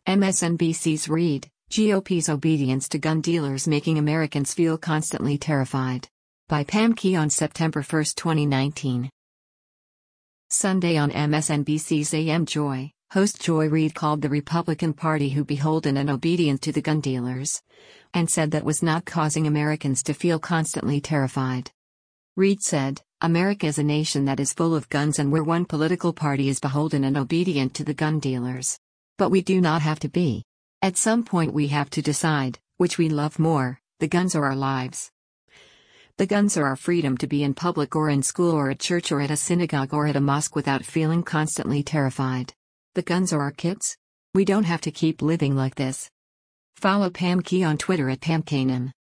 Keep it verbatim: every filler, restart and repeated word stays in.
M S N B C's Read, G O P's obedience to gun dealers making Americans feel constantly terrified. By Pam Key on September first, twenty nineteen. Sunday on M S N B C's A M Joy, host Joy Reid called the Republican Party who beholden and obedient to the gun dealers, and said that was not causing Americans to feel constantly terrified. Reid said, "America is a nation that is full of guns and where one political party is beholden and obedient to the gun dealers. But we do not have to be. At some point we have to decide, which we love more, the guns or our lives. The guns are our freedom to be in public or in school or at church or at a synagogue or at a mosque without feeling constantly terrified. The guns are our kids? We don't have to keep living like this." Follow Pam Key on Twitter at Pam Kanem.